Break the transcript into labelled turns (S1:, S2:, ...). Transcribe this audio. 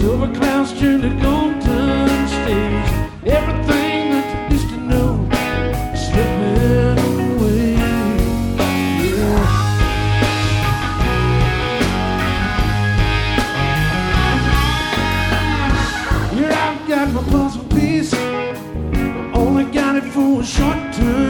S1: silver clouds turn to golden stage. Everything that you used to know is slipping away. Yeah. Here I've got my puzzle piece, but only got it for a short term.